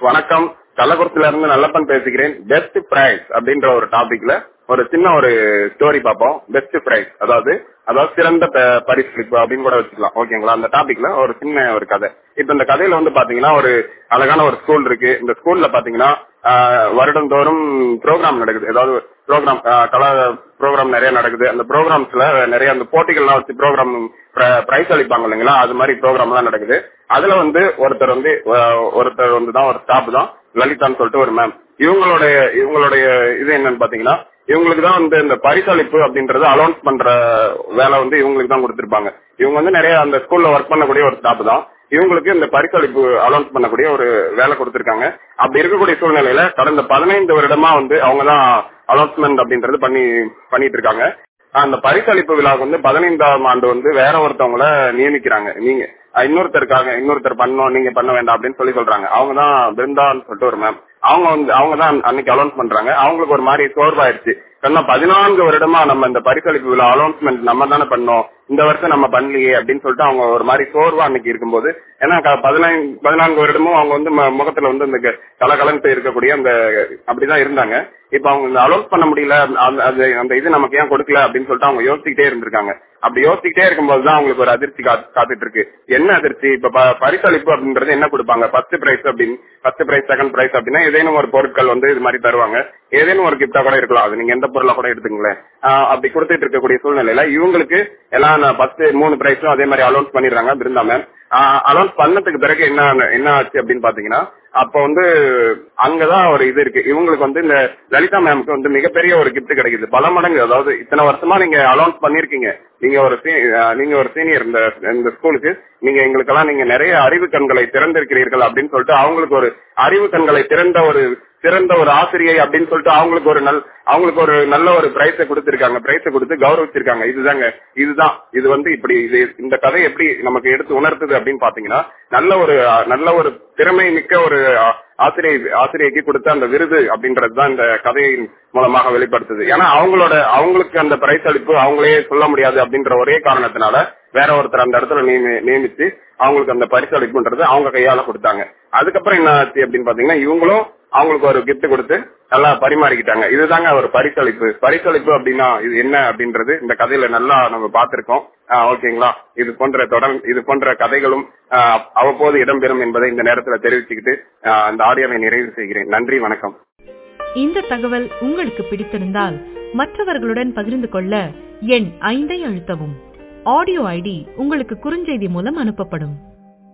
வணக்கம். கள்ளக்குறிச்சியில இருந்து நல்லப்பன் பேசுகிறேன். பெஸ்ட் பிரைஸ் அப்படின்ற ஒரு டாபிக்ல ஒரு சின்ன ஒரு ஸ்டோரி பார்ப்போம். பெஸ்ட் பிரைஸ் அதாவது சிறந்த பரிசளிப்பு அப்படின்னு கூட வச்சுக்கலாம். ஓகேங்களா? அந்த டாபிக்ல ஒரு சின்ன ஒரு கதை. இப்ப இந்த கதையில வந்து பாத்தீங்கன்னா ஒரு அழகான ஒரு ஸ்கூல் இருக்கு. இந்த ஸ்கூல்ல பாத்தீங்கன்னா வருடந்தோறும் ப்ரோக்ராம் நடக்குது. ஏதாவது ப்ரோக்ராம் கலா ப்ரோக்ராம் நிறைய நடக்குது. அந்த ப்ரோக்ராம்ஸ்ல நிறைய அந்த போட்டிகள்லாம் வச்சு ப்ரோக்ராம் பிரைஸ் அளிப்பாங்க இல்லைங்களா? அது மாதிரி ப்ரோக்ராம் எல்லாம் நடக்குது. அதுல வந்து ஒருத்தர் தான் ஒரு ஸ்டாப் தான் லலிதான்னு சொல்லிட்டு ஒரு மேம். இவங்களுடைய இது என்னன்னு பாத்தீங்கன்னா, இவங்களுக்கு தான் வந்து இந்த பரிசளிப்பு அப்படின்றது அலௌன்ஸ் பண்ற வேலை வந்து இவங்களுக்கு தான் கொடுத்திருப்பாங்க. இவங்க வந்து நிறைய அந்த ஸ்கூல்ல ஒர்க் பண்ணக்கூடிய ஒரு ஸ்டாப் தான். இவங்களுக்கு இந்த பரிசளிப்பு அலௌன்ஸ் பண்ணக்கூடிய ஒரு வேலை கொடுத்திருக்காங்க. அப்படி இருக்கக்கூடிய சூழ்நிலையில கடந்த 15 வருடமா வந்து அவங்க தான் அலௌன்ஸ்மெண்ட் அப்படின்றது பண்ணிட்டு இருக்காங்க. அந்த பரிசளிப்பு விழாவுக்கு வந்து 15ஆம் ஆண்டு வந்து வேற ஒருத்தவங்கள நியமிக்கிறாங்க. நீங்க இன்னொருத்தர் பண்ணணும், நீங்க பண்ண வேண்டாம் அப்படின்னு சொல்றாங்க. அவங்க தான் பிருந்தான்னு சொல்லிட்டு ஒரு மேம். அவங்க தான் அன்னைக்கு அலௌன்ஸ் பண்றாங்க. அவங்களுக்கு ஒரு மாதிரி சோர்வாயிருச்சு. 14 வருடமா நம்ம இந்த பரிசளிப்பு விழா அலௌன்ஸ்மெண்ட் நம்ம தானே பண்ணோம், இந்த வருஷம் நம்ம பண்ணலையே அப்படின்னு சொல்லிட்டு அவங்க ஒரு மாதிரி சோர்வா அன்னைக்கு இருக்கும்போது, ஏன்னா 14 வருடமும் அவங்க வந்து முகத்துல வந்து இந்த கலகலன்ட்டு இருக்கக்கூடிய அந்த அப்படிதான் இருந்தாங்க. இப்ப அவங்க இந்த அலௌன்ஸ் பண்ண முடியல, அந்த இது நமக்கு ஏன் கொடுக்கல அப்படின்னு சொல்லிட்டு அவங்க யோசிச்சுக்கிட்டே இருந்திருக்காங்க. அப்படி யோசிச்சுக்கிட்டே இருக்கும்போதுதான் அவங்களுக்கு ஒரு அதிர்ச்சி காத்துட்டு இருக்கு. என்ன அதிர்ச்சி? இப்ப பரிசளிப்பு அப்படின்றது என்ன கொடுப்பாங்க? ஃபர்ஸ்ட் பிரைஸ், செகண்ட் பிரைஸ் அப்படின்னா ஏதேனும் ஒரு பொருட்கள் வந்து இது மாதிரி தருவாங்க. ஏதேனும் ஒரு கிஃப்டா கூட இருக்கலாம். அது நீங்க எந்த பொருளா கூட எடுத்துங்களேன். அப்படி கொடுத்துட்டு இருக்கக்கூடிய சூழ்நிலையில இவங்களுக்கு எல்லாம் ஃபர்ஸ்ட் 3 பிரைஸும் அதே மாதிரி அலௌன்ஸ் பண்ணிடுறாங்க. பிருந்தா மேம் அலௌன்ஸ் பண்ணதுக்கு பிறகு என்ன ஆச்சு அப்படின்னு பாத்தீங்கன்னா, அப்ப வந்து அங்கதான் ஒரு இது இருக்கு. இவங்களுக்கு வந்து இந்த லலிதா மேம்க்கு வந்து மிகப்பெரிய ஒரு கிஃப்ட் கிடைக்குது. பல மடங்கு. அதாவது இத்தனை வருஷமா நீங்க அலௌன்ஸ் பண்ணிருக்கீங்க, நீங்க ஒரு சீனியர் இந்த ஸ்கூலுக்கு, நீங்க எங்களுக்கெல்லாம் நீங்க நிறைய அறிவு கண்களை திறந்திருக்கிறீர்கள் அப்படின்னு சொல்லிட்டு அவங்களுக்கு ஒரு அறிவு கண்களை சிறந்த ஒரு ஆசிரியை அப்படின்னு சொல்லிட்டு அவங்களுக்கு ஒரு நல்ல ஒரு பிரைஸை கொடுத்திருக்காங்க. பிரைஸை கொடுத்து கௌரவிச்சிருக்காங்க. இது வந்து இப்படி இந்த கதை எப்படி நமக்கு எடுத்து உணர்த்துது அப்படின்னு பாத்தீங்கன்னா, நல்ல ஒரு திறமை மிக்க ஒரு ஆசிரியைக்கு கொடுத்த அந்த விருது அப்படின்றதுதான் இந்த கதையின் மூலமாக வெளிப்படுத்துது. ஏன்னா அவங்களுக்கு அந்த பிரைஸ் அளிப்பு அவங்களே சொல்ல முடியாது அப்படின்ற ஒரே காரணத்தினால வேற ஒருத்தர் அந்த இடத்துல நியமிச்சு அவங்களுக்கு அந்த பரிசு அளிப்புன்றது அவங்க கையால கொடுத்தாங்க. அதுக்கப்புறம் என்ன ஆச்சு அப்படின்னு பாத்தீங்கன்னா, இவங்களும் அவங்களுக்கு ஒரு கிஃப்ட் கொடுத்து நல்லா பரிமாறிக்கிட்டாங்க. இதுதாங்க ஒரு பரிசளிப்பு. அப்படின்னா இது என்ன அப்படின்றது இந்த கதையில நல்லா நம்ம பார்த்திருக்கோம். ஓகேங்களா? இது போன்ற கதைகளும் அவ்வப்போது இடம்பெறும் என்பதை இந்த நேரத்துல தெரிவிச்சுக்கிட்டு இந்த ஆடியோவை நிறைவு செய்கிறேன். நன்றி, வணக்கம். இந்த தகவல் உங்களுக்கு பிடித்திருந்தால் மற்றவர்களுடன் பகிர்ந்து கொள்ள எண் 5 அழுத்தவும். ஆடியோ ஐடி உங்களுக்கு குறுஞ்செய்தி மூலம் அனுப்பப்படும்.